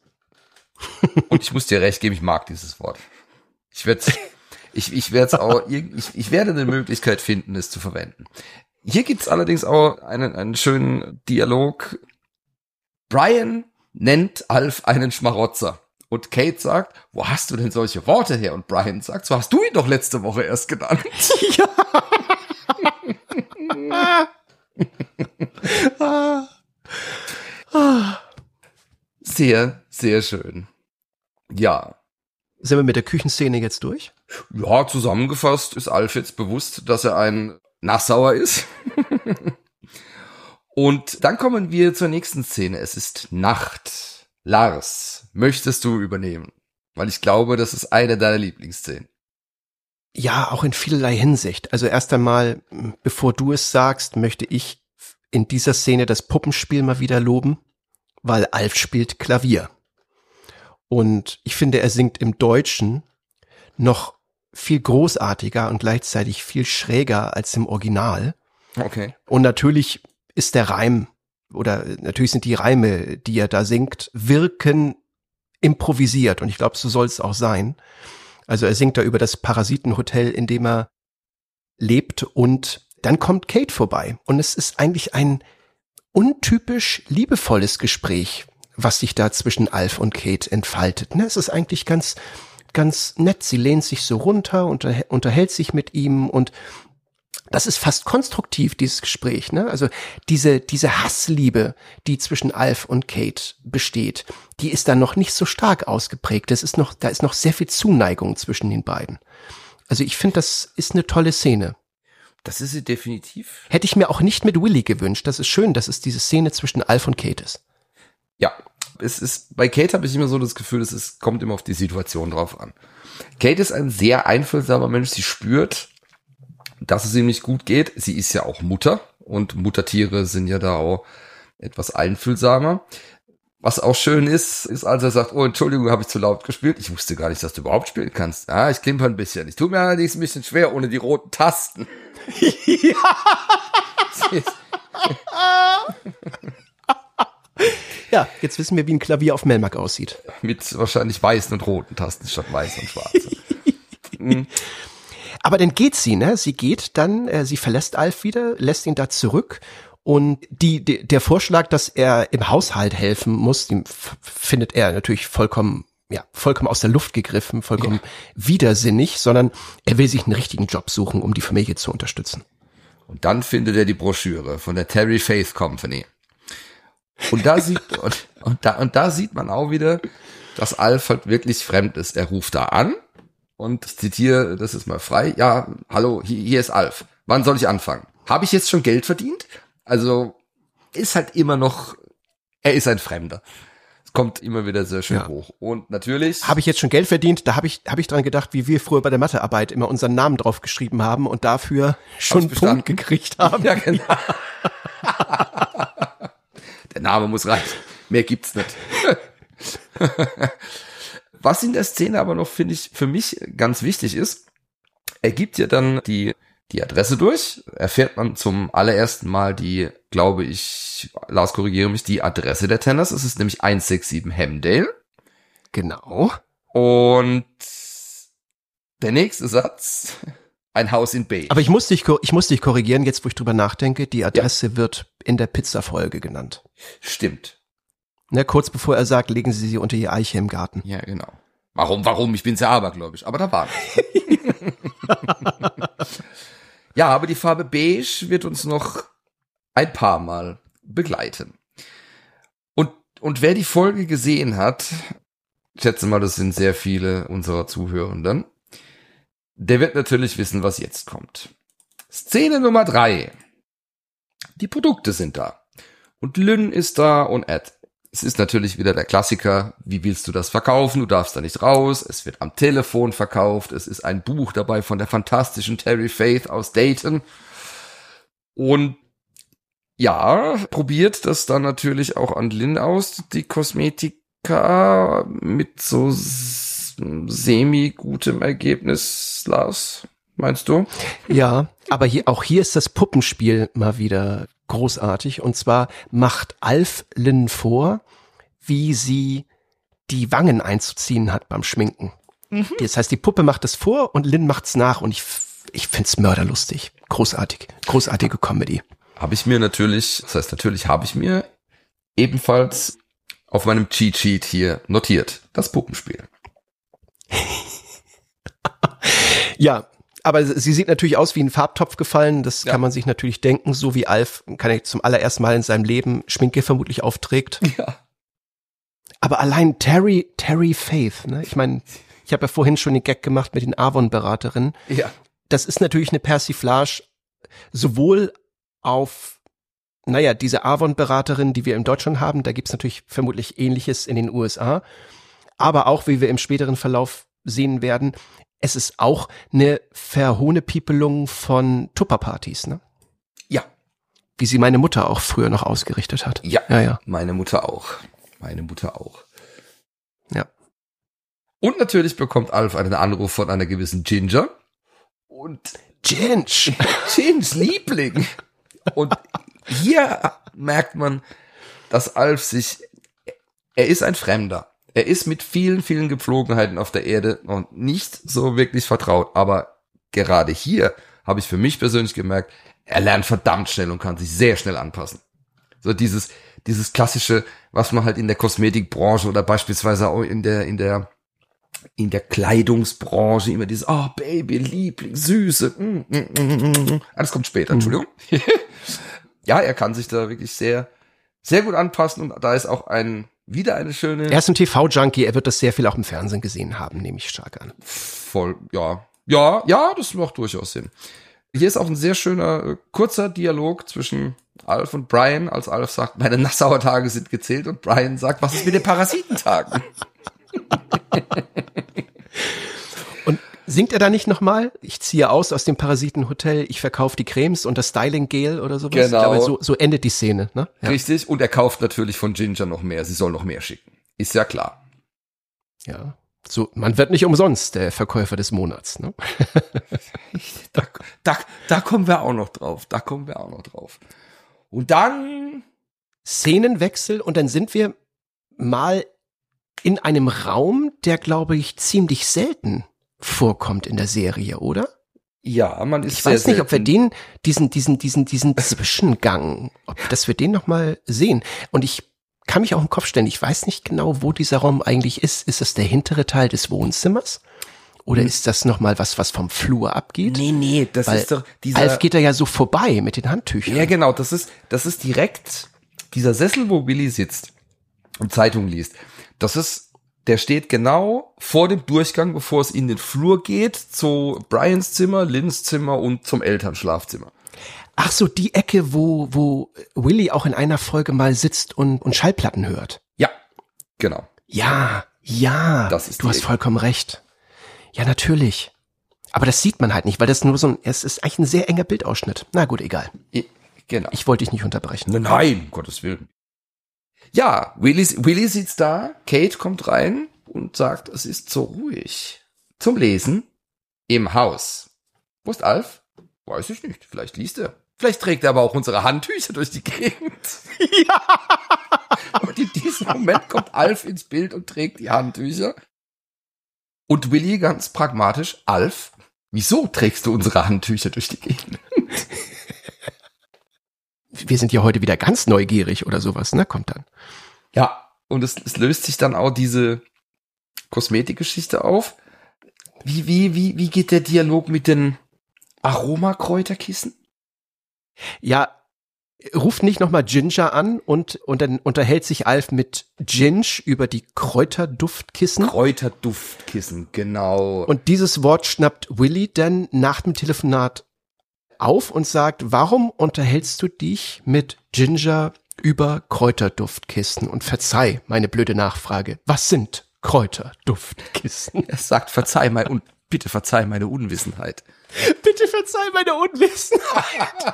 Und ich muss dir recht geben, ich mag dieses Wort. Ich werde ich, ich werde auch ich, ich werde eine Möglichkeit finden, es zu verwenden. Hier gibt's allerdings auch einen einen schönen Dialog. Brian nennt Alf einen Schmarotzer und Kate sagt, wo hast du denn solche Worte her? Und Brian sagt, so hast du ihn doch letzte Woche erst genannt. Ja. Sehr, sehr schön. Ja. Sind wir mit der Küchenszene jetzt durch? Ja, zusammengefasst ist Alf jetzt bewusst, dass er ein Nassauer ist. Und dann kommen wir zur nächsten Szene. Es ist Nacht. Lars, möchtest du übernehmen? Weil ich glaube, das ist eine deiner Lieblingsszenen. Ja, auch in vielerlei Hinsicht. Also erst einmal, bevor du es sagst, möchte ich in dieser Szene das Puppenspiel mal wieder loben, weil Alf spielt Klavier. Und ich finde, er singt im Deutschen noch viel großartiger und gleichzeitig viel schräger als im Original. Okay. Und natürlich ist der Reim, oder natürlich sind die Reime, die er da singt, wirken improvisiert. Und ich glaube, so soll es auch sein. Also er singt da über das Parasitenhotel, in dem er lebt. Und dann kommt Kate vorbei. Und es ist eigentlich ein untypisch liebevolles Gespräch, was sich da zwischen Alf und Kate entfaltet. Ne, es ist eigentlich ganz, ganz nett. Sie lehnt sich so runter und unterh- unterhält sich mit ihm und das ist fast konstruktiv, dieses Gespräch. Ne? Also diese, diese Hassliebe, die zwischen Alf und Kate besteht, die ist da noch nicht so stark ausgeprägt. Das ist noch, da ist noch sehr viel Zuneigung zwischen den beiden. Also ich finde, das ist eine tolle Szene. Das ist sie definitiv. Hätte ich mir auch nicht mit Willy gewünscht. Das ist schön, dass es diese Szene zwischen Alf und Kate ist. Ja, Es ist, bei Kate habe ich immer so das Gefühl, es ist, kommt immer auf die Situation drauf an. Kate ist ein sehr einfühlsamer Mensch. Sie spürt, dass es ihm nicht gut geht. Sie ist ja auch Mutter und Muttertiere sind ja da auch etwas einfühlsamer. Was auch schön ist, ist, als er sagt, oh, Entschuldigung, habe ich zu laut gespielt. Ich wusste gar nicht, dass du überhaupt spielen kannst. Ah, ich klimper ein bisschen. Ich tue mir allerdings ein bisschen schwer ohne die roten Tasten. Ja. Ja, jetzt wissen wir, wie ein Klavier auf Melmac aussieht. Mit wahrscheinlich weißen und roten Tasten statt weiß und schwarze. mhm. Aber dann geht sie, ne? Sie geht dann, äh, sie verlässt Alf wieder, lässt ihn da zurück. Und die, die, der Vorschlag, dass er im Haushalt helfen muss, den f- findet er natürlich vollkommen, ja, vollkommen aus der Luft gegriffen, vollkommen ja. widersinnig, sondern er will sich einen richtigen Job suchen, um die Familie zu unterstützen. Und dann findet er die Broschüre von der Terry Faith Company. Und da sieht, und, und da, und da sieht man auch wieder, dass Alf halt wirklich fremd ist. Er ruft da an und ich zitiere, das ist mal frei. Ja, hallo, hier, hier ist Alf. Wann soll ich anfangen? Habe ich jetzt schon Geld verdient? Also ist halt immer noch, er ist ein Fremder. Es kommt immer wieder sehr schön ja. hoch. Und natürlich... Habe ich jetzt schon Geld verdient? Da habe ich habe ich dran gedacht, wie wir früher bei der Mathearbeit immer unseren Namen drauf geschrieben haben und dafür schon einen Punkt gekriegt haben. Ja, genau. Der Name muss reichen. Mehr gibt's nicht. Was in der Szene aber noch, finde ich, für mich ganz wichtig ist, er gibt ja dann die... die Adresse durch, erfährt man zum allerersten Mal die, glaube ich, Lars, korrigiere mich, die Adresse der Tenners. Es ist nämlich eins sechs sieben Hamdale. Genau. Und der nächste Satz, ein Haus in Bay. Aber ich muss dich, ich muss dich korrigieren, jetzt wo ich drüber nachdenke, die Adresse ja. wird in der Pizza-Folge genannt. Stimmt. Ne, kurz bevor er sagt, legen Sie sie unter die Eiche im Garten. Ja, genau. Warum, warum? Ich bin sehr abergläubisch, aber da war es. Ja, aber die Farbe Beige wird uns noch ein paar Mal begleiten. Und, und wer die Folge gesehen hat, ich schätze mal, das sind sehr viele unserer Zuhörenden, der wird natürlich wissen, was jetzt kommt. Szene Nummer drei. Die Produkte sind da. Und Lynn ist da und Ed. Es ist natürlich wieder der Klassiker, wie willst du das verkaufen? Du darfst da nicht raus. Es wird am Telefon verkauft. Es ist ein Buch dabei von der fantastischen Terry Faith aus Dayton. Und ja, probiert das dann natürlich auch an Lynn aus, die Kosmetika mit so semi-gutem Ergebnis, Lars, meinst du? Ja, aber hier, auch hier ist das Puppenspiel mal wieder großartig. Und zwar macht Alf Lynn vor, wie sie die Wangen einzuziehen hat beim Schminken. Mhm. Das heißt, die Puppe macht es vor und Lynn macht's nach. Und ich, ich find's mörderlustig. Großartig. Großartige Comedy. Habe ich mir natürlich, das heißt natürlich habe ich mir ebenfalls auf meinem Cheat Sheet hier notiert. Das Puppenspiel. Ja, aber sie sieht natürlich aus wie ein Farbtopf gefallen. Das ja. kann man sich natürlich denken, so wie Alf kann er zum allerersten Mal in seinem Leben Schminke vermutlich aufträgt. Ja. Aber allein Terry, Terry Faith, ne? Ich meine, ich habe ja vorhin schon den Gag gemacht mit den Avon-Beraterinnen. Ja. Das ist natürlich eine Persiflage sowohl auf, naja, diese Avon-Beraterin, die wir in Deutschland haben. Da gibt's natürlich vermutlich Ähnliches in den U S A. Aber auch, wie wir im späteren Verlauf sehen werden, es ist auch eine Verhohnepiepelung von Tupperpartys, ne? Ja. Wie sie meine Mutter auch früher noch ausgerichtet hat. Ja, ja, ja. Meine Mutter auch. Meine Mutter auch. Ja. Und natürlich bekommt Alf einen Anruf von einer gewissen Ginger. Und Ginge. Gingers Liebling. Und hier merkt man, dass Alf sich, er ist ein Fremder. Er ist mit vielen, vielen Gepflogenheiten auf der Erde noch nicht so wirklich vertraut. Aber gerade hier habe ich für mich persönlich gemerkt, er lernt verdammt schnell und kann sich sehr schnell anpassen. So dieses, dieses klassische, was man halt in der Kosmetikbranche oder beispielsweise auch in der, in der, in der Kleidungsbranche immer dieses, oh Baby, Liebling, Süße, mm, mm, mm, mm. Alles kommt später, Entschuldigung. Ja, er kann sich da wirklich sehr, sehr gut anpassen und da ist auch ein, wieder eine schöne... Er ist ein T V-Junkie, er wird das sehr viel auch im Fernsehen gesehen haben, nehme ich stark an. Voll, ja. Ja, ja, das macht durchaus Sinn. Hier ist auch ein sehr schöner, kurzer Dialog zwischen Alf und Brian, als Alf sagt, meine Nassauer Tage sind gezählt und Brian sagt, was ist mit den Parasitentagen? Und singt er da nicht nochmal? Ich ziehe aus aus dem Parasitenhotel, ich verkaufe die Cremes und das Styling-Gel oder sowas? Genau. Ich glaube, so, so endet die Szene, ne? Ja. Richtig, und er kauft natürlich von Ginger noch mehr, sie soll noch mehr schicken. Ist ja klar. Ja. So, man wird nicht umsonst der Verkäufer des Monats, ne? da, da, da kommen wir auch noch drauf, da kommen wir auch noch drauf. Und dann Szenenwechsel und dann sind wir mal in einem Raum, der, glaube ich, ziemlich selten vorkommt in der Serie, oder? Ja, man ist Ich sehr weiß nicht, ob wir selten- den, diesen, diesen, diesen, diesen Zwischengang, ob, dass wir den noch mal sehen. Und ich kann mich auch im Kopf stellen, ich weiß nicht genau, wo dieser Raum eigentlich ist. Ist das der hintere Teil des Wohnzimmers? Oder ist das noch mal was, was vom Flur abgeht? Nee, nee, das Weil ist doch dieser Alf geht da ja so vorbei mit den Handtüchern. Ja, genau, das ist, das ist direkt dieser Sessel, wo Willi sitzt und Zeitung liest. Das ist, der steht genau vor dem Durchgang, bevor es in den Flur geht, zu Brians Zimmer, Lyns Zimmer und zum Elternschlafzimmer. Ach so, die Ecke, wo, wo Willi auch in einer Folge mal sitzt und, und Schallplatten hört. Ja, genau. Ja, ja, Das ist du die hast Ecke. vollkommen recht. Ja, natürlich. Aber das sieht man halt nicht, weil das nur so ein, es ist eigentlich ein sehr enger Bildausschnitt. Na gut, egal. I- Genau. Ich wollte dich nicht unterbrechen. Nein, um Gottes Willen. Ja, Willi, Willi sitzt da, Kate kommt rein und sagt, es ist so ruhig. Zum Lesen im Haus. Wo ist Alf? Weiß ich nicht, vielleicht liest er. Vielleicht trägt er aber auch unsere Handtücher durch die Gegend. Ja! Und in diesem Moment kommt Alf ins Bild und trägt die Handtücher. Und Willi ganz pragmatisch, Alf, wieso trägst du unsere Handtücher durch die Gegend? Wir sind ja heute wieder ganz neugierig oder sowas, ne? Kommt dann. Ja, und es, es löst sich dann auch diese Kosmetikgeschichte auf. Wie, wie, wie, wie geht der Dialog mit den Aromakräuterkissen? Ja, ruft nicht nochmal Ginger an und, und dann unterhält sich Alf mit Ginge über die Kräuterduftkissen. Kräuterduftkissen, genau. Und dieses Wort schnappt Willi dann nach dem Telefonat auf und sagt, warum unterhältst du dich mit Ginger über Kräuterduftkissen? Und verzeih meine blöde Nachfrage, was sind Kräuterduftkissen? Er sagt, verzeih mein, und bitte verzeih meine Unwissenheit. Bitte verzeih meine Unwissenheit.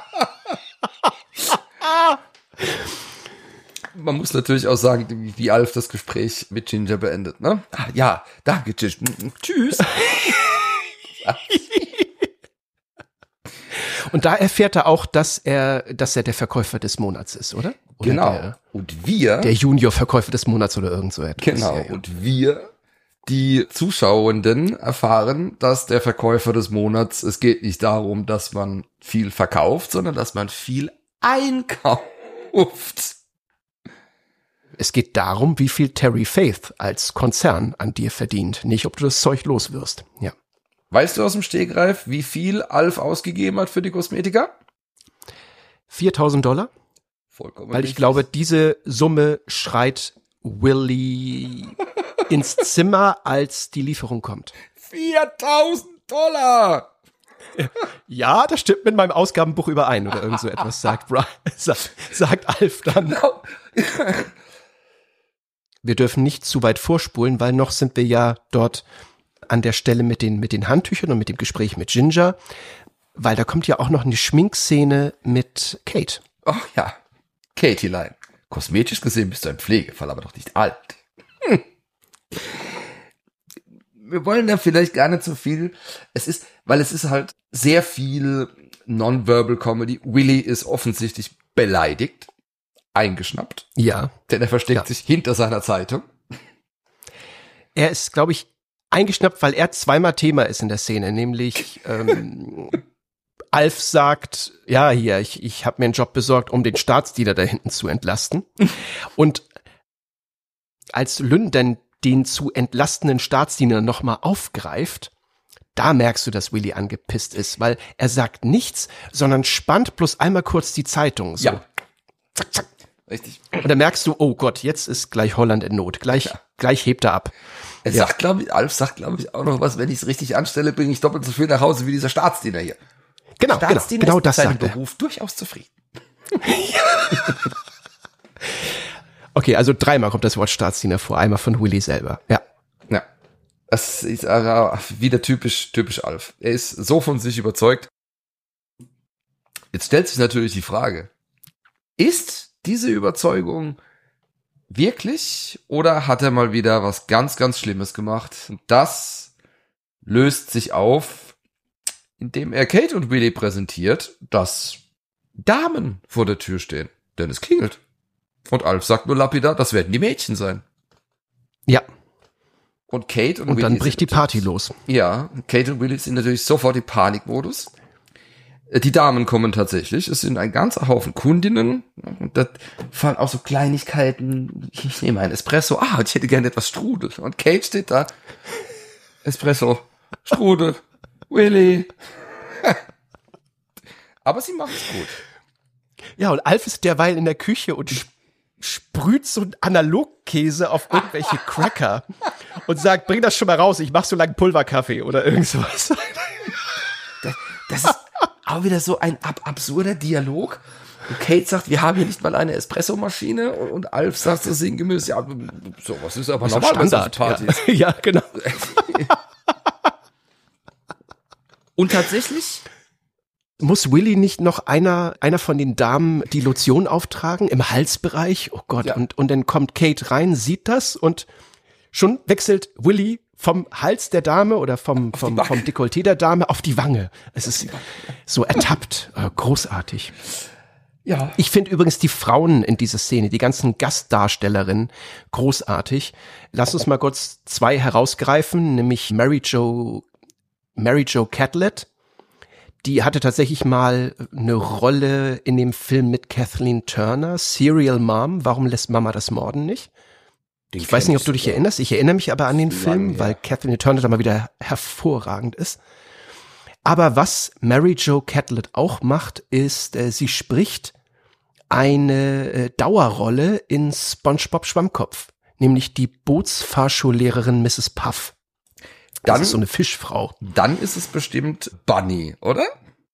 Man muss natürlich auch sagen, wie- wie Alf das Gespräch mit Ginger beendet, ne? Ah, ja, danke, Ginger. Tschüss. Und da erfährt er auch, dass er, dass er der Verkäufer des Monats ist, oder? Oder Genau. Der, Und wir, der Junior-Verkäufer des Monats oder irgend so etwas. genau, Ja, ja. und wir, die Zuschauenden, erfahren, dass der Verkäufer des Monats, es geht nicht darum, dass man viel verkauft, sondern dass man viel einkauft. Es geht darum, wie viel Terry Faith als Konzern an dir verdient, nicht ob du das Zeug los wirst. Ja. Weißt du aus dem Stegreif, wie viel Alf ausgegeben hat für die Kosmetika? viertausend Dollar? Vollkommen Weil ich richtig. glaube, diese Summe schreit Willy ins Zimmer, als die Lieferung kommt. viertausend Dollar! Ja, das stimmt mit meinem Ausgabenbuch überein oder irgend so etwas, sagt, Brian, sagt, sagt Alf dann. Wir dürfen nicht zu weit vorspulen, weil noch sind wir ja dort an der Stelle mit den, mit den Handtüchern und mit dem Gespräch mit Ginger, weil da kommt ja auch noch eine Schminkszene mit Kate. Ach ja, Katie-Lein. Kosmetisch gesehen bist du ein Pflegefall, aber doch nicht alt. Hm. Wir wollen da vielleicht gar nicht so viel. Es ist, weil es ist halt sehr viel Non-Verbal Comedy. Willy ist offensichtlich beleidigt, eingeschnappt, Ja. denn er versteckt Ja. sich hinter seiner Zeitung. Er ist, glaube ich, eingeschnappt, weil er zweimal Thema ist in der Szene, nämlich ähm, Alf sagt, ja, hier, ich, ich habe mir einen Job besorgt, um den Staatsdiener da hinten zu entlasten. Und als Lynn dann den zu entlastenden Staatsdiener nochmal aufgreift, da merkst du, dass Willy angepisst ist, weil er sagt nichts, sondern spannt bloß einmal kurz die Zeitung. So. Ja. Zack, zack. Richtig. Und da merkst du, oh Gott, jetzt ist gleich Holland in Not. Gleich, gleich hebt er ab. Er Ja. sagt, glaube ich, Alf sagt, glaube ich, auch noch was, wenn ich es richtig anstelle, bringe ich doppelt so viel nach Hause wie dieser Staatsdiener hier. Genau, genau, Staatsdiener genau ist mit das seinem sagt er. Beruf durchaus zufrieden. Okay, also dreimal kommt das Wort Startszene vor, einmal von Willy selber. Ja. Ja. Das ist äh, wieder typisch, typisch Alf. Er ist so von sich überzeugt. Jetzt stellt sich natürlich die Frage, ist diese Überzeugung wirklich oder hat er mal wieder was ganz, ganz Schlimmes gemacht? Und das löst sich auf, indem er Kate und Willy präsentiert, dass Damen vor der Tür stehen. Denn es klingelt. Und Alf sagt nur lapidar, das werden die Mädchen sein. Ja. Und Kate und, und Willy dann bricht die Party los. Ja, Kate und Willy sind natürlich sofort im Panikmodus. Die Damen kommen tatsächlich. Es sind ein ganzer Haufen Kundinnen. Und da fallen auch so Kleinigkeiten. Ich nehme einen Espresso. Ah, ich hätte gerne etwas Strudel. Und Kate steht da. Espresso, Strudel, Willy. Aber sie macht es gut. Ja, und Alf ist derweil in der Küche und sp- sprüht so einen Analogkäse auf irgendwelche Cracker und sagt, bring das schon mal raus, ich mach so lange Pulverkaffee oder irgend sowas. Das, das ist auch wieder so ein ab- absurder Dialog. Und Kate sagt, wir haben hier nicht mal eine Espressomaschine. Und, und Alf sagt so sinngemäß, ja, sowas ist aber Das ist normal bei Standard. solchen Partys. Ja, ja, genau. Und tatsächlich muss Willy nicht noch einer einer von den Damen die Lotion auftragen im Halsbereich? Oh Gott, Ja. und und dann kommt Kate rein, sieht das und schon wechselt Willy vom Hals der Dame oder vom vom Wange. vom Dekolleté der Dame auf die Wange. Es ist so ertappt, äh, großartig. Ja. Ich finde übrigens die Frauen in dieser Szene, die ganzen Gastdarstellerinnen, großartig. Lass uns mal kurz zwei herausgreifen, nämlich Mary Jo, Mary Jo Catlett. Die hatte tatsächlich mal eine Rolle in dem Film mit Kathleen Turner, Serial Mom, Warum lässt Mama das Morden nicht? Ich weiß nicht, ob du dich erinnerst. Ich erinnere mich aber an den Film, her. weil Kathleen Turner da mal wieder hervorragend ist. Aber was Mary Jo Catlett auch macht, ist, äh, sie spricht eine äh, Dauerrolle in SpongeBob Schwammkopf, nämlich die Bootsfahrschullehrerin Misses Puff. Das Dann- ist so eine Fischfrau. Dann ist es bestimmt Bunny, oder?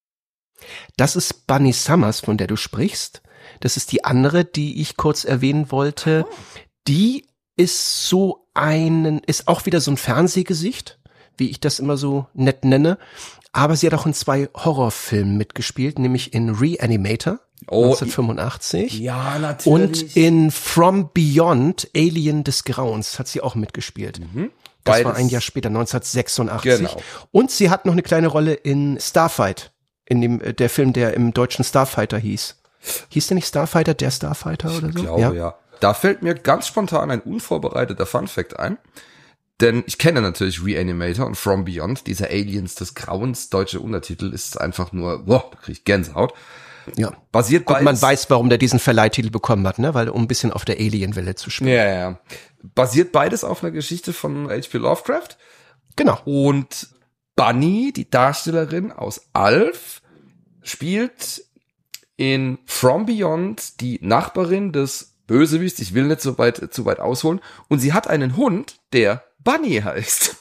Das ist Bunny Summers, von der du sprichst. Das ist die andere, die ich kurz erwähnen wollte. Die ist so einen, ist auch wieder so ein Fernsehgesicht, wie ich das immer so nett nenne. Aber sie hat auch in zwei Horrorfilmen mitgespielt, nämlich in Reanimator Oh, neunzehnhundertfünfundachtzig Ja, und in From Beyond, Alien des Grauens, hat sie auch mitgespielt. Das Beides- war ein Jahr später, neunzehnhundertsechsundachtzig. Genau. Und sie hat noch eine kleine Rolle in Starfight, in dem äh, der Film, der im deutschen Starfighter hieß. Hieß der nicht Starfighter, der Starfighter oder so? Ich glaube, ja. Da fällt mir ganz spontan ein unvorbereiteter Funfact ein. Denn ich kenne natürlich Reanimator und From Beyond. Dieser Aliens des Grauens, deutsche Untertitel, ist einfach nur, boah, da krieg ich Gänsehaut. Ja. Basiert Und man beides- weiß, warum der diesen Verleihtitel bekommen hat, ne? Weil um ein bisschen auf der Alien-Welle zu spielen. Ja, ja, ja. Basiert beides auf einer Geschichte von H P Lovecraft. Genau. Und Bunny, die Darstellerin aus Alf, spielt in From Beyond die Nachbarin des Bösewichts. Ich will nicht so weit, zu weit ausholen. Und sie hat einen Hund, der Bunny heißt.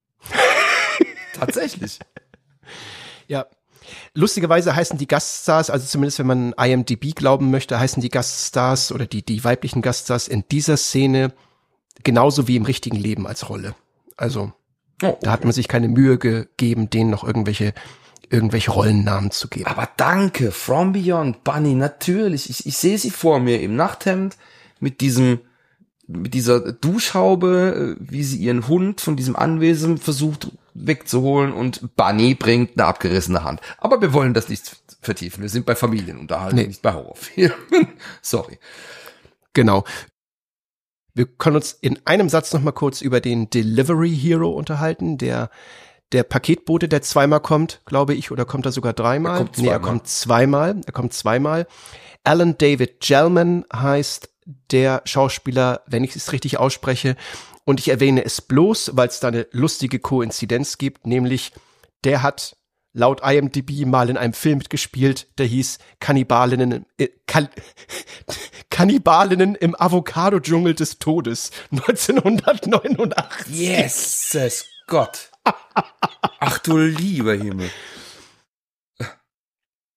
Tatsächlich. Ja. Lustigerweise heißen die Gaststars, also zumindest wenn man I M D B glauben möchte, heißen die Gaststars oder die, die weiblichen Gaststars in dieser Szene genauso wie im richtigen Leben als Rolle. Also, Oh, da hat man sich keine Mühe gegeben, denen noch irgendwelche, irgendwelche Rollennamen zu geben. Aber danke, From Beyond, Bunny, natürlich. Ich, ich sehe sie vor mir im Nachthemd mit diesem, mit dieser Duschhaube, äh, wie sie ihren Hund von diesem Anwesen versucht wegzuholen und Bunny bringt eine abgerissene Hand. Aber wir wollen das nicht vertiefen. Wir sind bei Familienunterhaltung, Nee. nicht bei Horrorfilmen. Sorry. Genau. Wir können uns in einem Satz noch mal kurz über den Delivery Hero unterhalten, der der Paketbote, der zweimal kommt, glaube ich, oder kommt er sogar dreimal? Er kommt Nee, er zweimal. kommt zweimal. Er kommt zweimal. Alan David Gellman heißt der Schauspieler, wenn ich es richtig ausspreche. Und ich erwähne es bloß, weil es da eine lustige Koinzidenz gibt, nämlich der hat laut I M D B mal in einem Film mitgespielt, der hieß Kannibalinnen, äh, Kan- Kannibalinnen im Avocado-Dschungel des Todes neunzehnhundertneunundachtzig.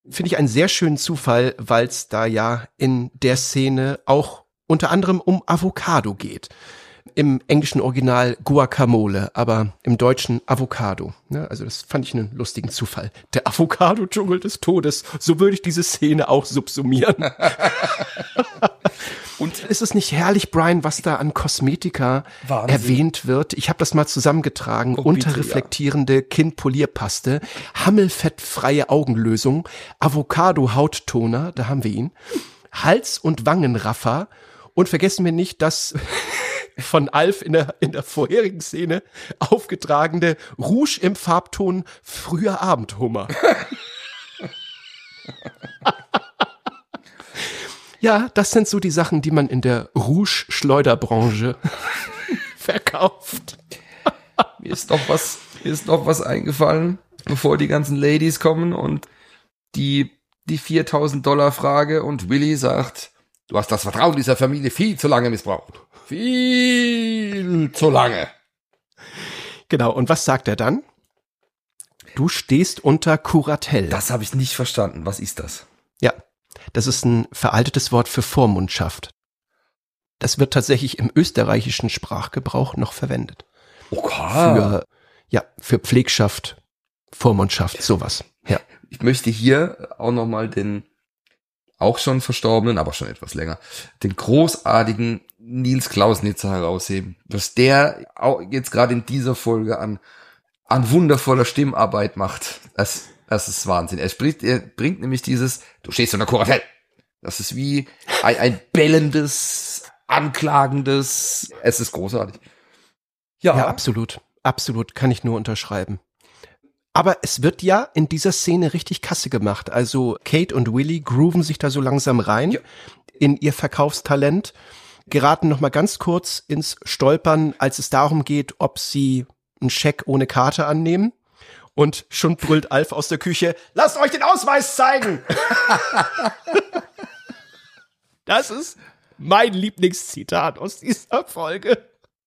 Finde ich einen sehr schönen Zufall, weil es da ja in der Szene auch unter anderem um Avocado geht. Im englischen Original Guacamole, aber im Deutschen Avocado. Ja, also das fand ich einen lustigen Zufall. Der Avocado-Dschungel des Todes, so würde ich diese Szene auch subsumieren. Und ist es nicht herrlich, Brian, was da an Kosmetika Wahnsinn. erwähnt wird? Ich habe das mal zusammengetragen. Oh, bitte, unterreflektierende ja. Kindpolierpaste, hammelfettfreie Augenlösung, Avocado-Hauttoner, da haben wir ihn, Hals- und Wangenraffer und vergessen wir nicht, dass von Alf in der, in der vorherigen Szene aufgetragene Rouge im Farbton früher Abendhummer. Ja, das sind so die Sachen, die man in der Rouge-Schleuderbranche verkauft. Mir ist noch was, mir ist noch was eingefallen, bevor die ganzen Ladies kommen und die, die viertausend Dollar Frage und Willi sagt, du hast das Vertrauen dieser Familie viel zu lange missbraucht. Viel zu lange. Genau, und was sagt er dann? Du stehst unter Kuratell. Das habe ich nicht verstanden. Was ist das? Ja, das ist ein veraltetes Wort für Vormundschaft. Das wird tatsächlich im österreichischen Sprachgebrauch noch verwendet. Okay. Für, ja, für Pflegschaft, Vormundschaft, sowas. Ja. Ich möchte hier auch nochmal den auch schon verstorbenen, aber schon etwas länger, den großartigen Nils Klausnitzer herausheben. Was der auch jetzt gerade in dieser Folge an, an wundervoller Stimmarbeit macht, das, das ist Wahnsinn. Er spricht, er bringt nämlich dieses, du stehst unter Kuratell. Das ist wie ein, ein bellendes, anklagendes, es ist großartig. Ja. Ja, absolut. Absolut. Kann ich nur unterschreiben. Aber es wird ja in dieser Szene richtig Kasse gemacht. Also Kate und Willi grooven sich da so langsam rein ja. in ihr Verkaufstalent, geraten noch mal ganz kurz ins Stolpern, als es darum geht, ob sie einen Scheck ohne Karte annehmen. Und schon brüllt Alf aus der Küche, lasst euch den Ausweis zeigen! Das ist mein Lieblingszitat aus dieser Folge.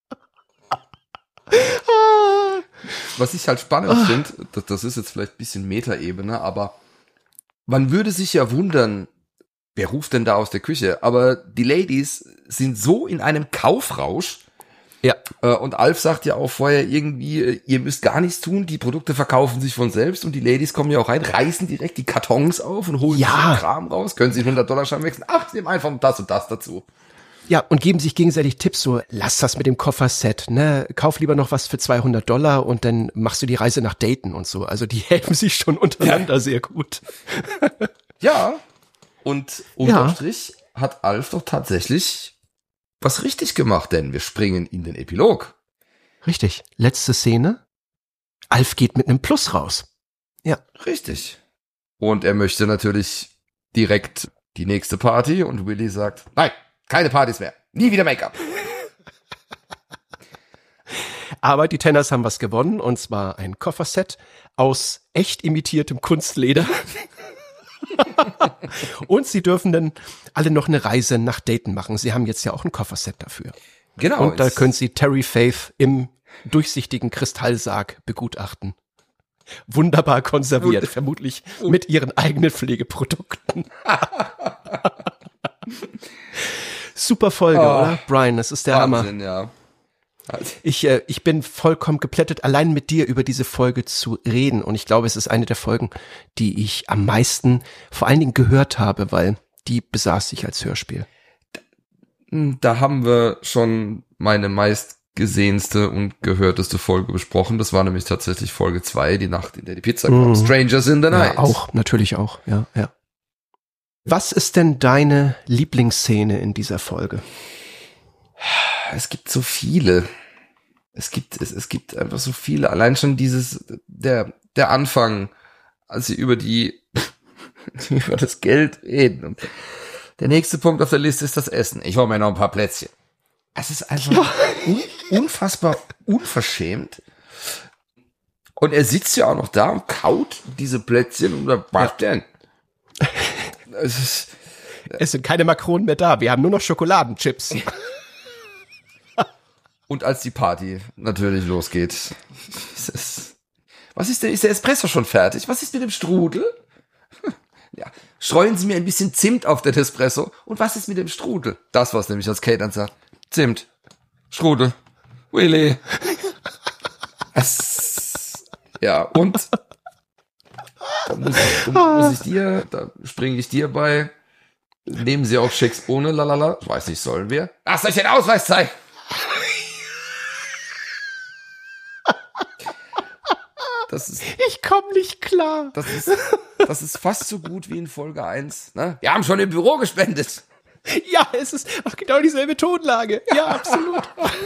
Was ich halt spannend oh. finde, das, das ist jetzt vielleicht ein bisschen Metaebene, aber man würde sich ja wundern, wer ruft denn da aus der Küche? Aber die Ladies sind so in einem Kaufrausch. Ja. Äh, und Alf sagt ja auch vorher irgendwie, ihr müsst gar nichts tun, die Produkte verkaufen sich von selbst und die Ladies kommen ja auch rein, reißen direkt die Kartons auf und holen ja. den Kram raus, können sich hundert Dollar Schein wechseln. Ach, nehmen einfach das und das dazu. Ja, und geben sich gegenseitig Tipps, so, lass das mit dem Kofferset, ne, kauf lieber noch was für zweihundert Dollar und dann machst du die Reise nach Dayton und so. Also die helfen sich schon untereinander ja. sehr gut. Ja, und unterm ja. Strich hat Alf doch tatsächlich was richtig gemacht, denn wir springen in den Epilog. Richtig, letzte Szene. Alf geht mit einem Plus raus. Ja. Richtig. Und er möchte natürlich direkt die nächste Party und Willi sagt, nein. Keine Partys mehr. Nie wieder Make-up. Aber die Tenners haben was gewonnen, und zwar ein Kofferset aus echt imitiertem Kunstleder. Und sie dürfen dann alle noch eine Reise nach Dayton machen. Sie haben jetzt ja auch ein Kofferset dafür. Genau. Und da können sie Terry Faith im durchsichtigen Kristallsarg begutachten. Wunderbar konserviert, vermutlich mit ihren eigenen Pflegeprodukten. Super Folge, oh, oder? Brian, das ist der Wahnsinn, Hammer. Ja. Ich, äh, ich bin vollkommen geplättet, allein mit dir über diese Folge zu reden. Und ich glaube, es ist eine der Folgen, die ich am meisten vor allen Dingen gehört habe, weil die besaß ich als Hörspiel. Da haben wir schon meine meistgesehenste und gehörteste Folge besprochen. Das war nämlich tatsächlich Folge zwei, die Nacht, in der die Pizza kam. Mhm. Strangers in the Night. Ja, auch, natürlich auch, ja, ja. Was ist denn deine Lieblingsszene in dieser Folge? Es gibt so viele. Es gibt, es, es gibt einfach so viele. Allein schon dieses, der, der Anfang, als sie über die, über das Geld reden. Und der nächste Punkt auf der Liste ist das Essen. Ich hole mir noch ein paar Plätzchen. Es ist einfach ja. un, unfassbar unverschämt. Und er sitzt ja auch noch da und kaut diese Plätzchen und sagt, was denn? Es ist, es sind keine Makronen mehr da, wir haben nur noch Schokoladenchips. Und als die Party natürlich losgeht, ist es, was ist denn, ist der Espresso schon fertig? Was ist mit dem Strudel? Ja. Streuen Sie mir ein bisschen Zimt auf den Espresso. Und was ist mit dem Strudel? Das, was nämlich als Kate dann sagt. Zimt. Strudel. Willy. Es, ja, und da muss, ich, da muss ich dir, da springe ich dir bei. Nehmen Sie auch Schecks ohne lalala. Ich weiß nicht, sollen wir? Lasst euch den Ausweis zeigen. Das ist, Ich komme nicht klar. das ist, das ist fast so gut wie in Folge eins. Ne? Wir haben schon im Büro gespendet. Ja, es ist auch genau dieselbe Tonlage. Ja, absolut.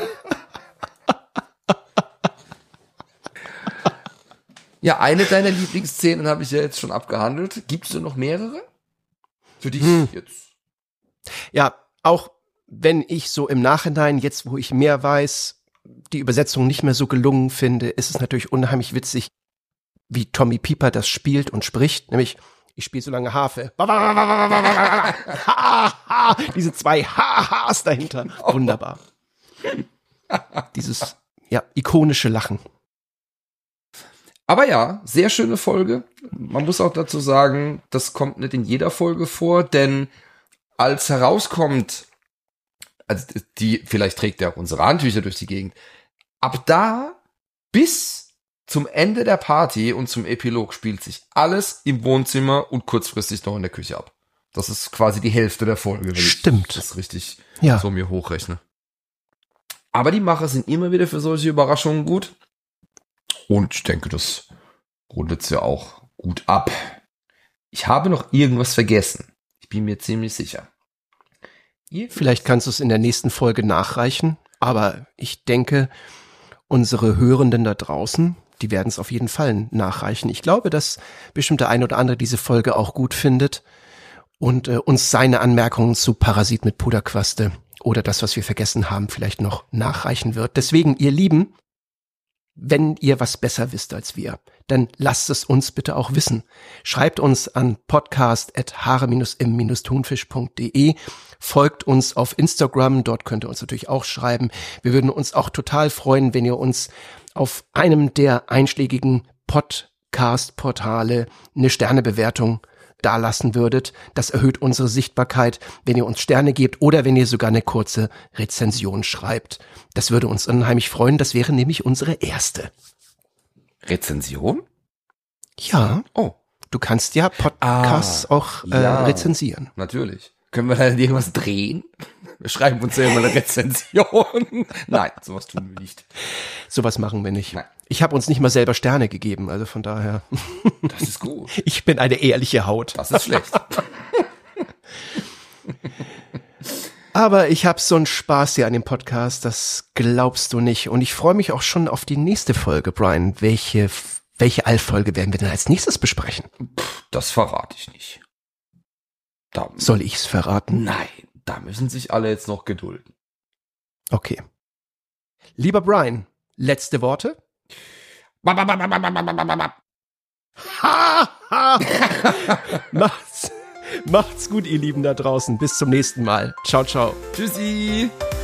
Ja, eine deiner Lieblingsszenen habe ich ja jetzt schon abgehandelt. Gibst du noch mehrere? Für dich Hm. jetzt. Ja, auch wenn ich so im Nachhinein, jetzt wo ich mehr weiß, die Übersetzung nicht mehr so gelungen finde, ist es natürlich unheimlich witzig, wie Tommy Pieper das spielt und spricht, nämlich ich spiele so lange Harfe. Diese zwei Ha-Has dahinter. Wunderbar. Dieses, ja, ikonische Lachen. Aber ja, sehr schöne Folge. Man muss auch dazu sagen, das kommt nicht in jeder Folge vor, denn als herauskommt, also die, vielleicht trägt er auch unsere Handtücher durch die Gegend, ab da bis zum Ende der Party und zum Epilog spielt sich alles im Wohnzimmer und kurzfristig noch in der Küche ab. Das ist quasi die Hälfte der Folge, wenn Stimmt. ich das richtig Ja. so mir hochrechne. Aber die Macher sind immer wieder für solche Überraschungen gut. Und ich denke, das rundet ja auch gut ab. Ich habe noch irgendwas vergessen. Ich bin mir ziemlich sicher. Vielleicht kannst du es in der nächsten Folge nachreichen, aber ich denke, unsere Hörenden da draußen, die werden es auf jeden Fall nachreichen. Ich glaube, dass bestimmt der ein oder andere diese Folge auch gut findet und äh, uns seine Anmerkungen zu Parasit mit Puderquaste oder das, was wir vergessen haben, vielleicht noch nachreichen wird. Deswegen, ihr Lieben, wenn ihr was besser wisst als wir, dann lasst es uns bitte auch wissen. Schreibt uns an podcast at haare im thunfisch punkt de, folgt uns auf Instagram, dort könnt ihr uns natürlich auch schreiben. Wir würden uns auch total freuen, wenn ihr uns auf einem der einschlägigen Podcast-Portale eine Sternebewertung dalassen würdet. Das erhöht unsere Sichtbarkeit, wenn ihr uns Sterne gebt oder wenn ihr sogar eine kurze Rezension schreibt. Das würde uns unheimlich freuen. Das wäre nämlich unsere erste. Rezension? Ja. Oh. Du kannst ja Podcasts Ah, auch äh, ja. rezensieren. Natürlich. Können wir da irgendwas drehen? Wir schreiben uns ja immer eine Rezension. Nein, sowas tun wir nicht. Sowas machen wir nicht. Nein. Ich habe uns nicht mal selber Sterne gegeben, also von daher. Das ist gut. Ich bin eine ehrliche Haut. Das ist schlecht. Aber ich habe so einen Spaß hier an dem Podcast, das glaubst du nicht. Und ich freue mich auch schon auf die nächste Folge, Brian. Welche, welche Alf-Folge werden wir denn als nächstes besprechen? Das verrate ich nicht. Da, Soll ich's verraten? nein, da müssen sich alle jetzt noch gedulden. Okay. Lieber Brian, letzte Worte? Ha, ha. macht's, macht's gut, ihr Lieben da draußen. Bis zum nächsten Mal. Ciao, ciao. Tschüssi.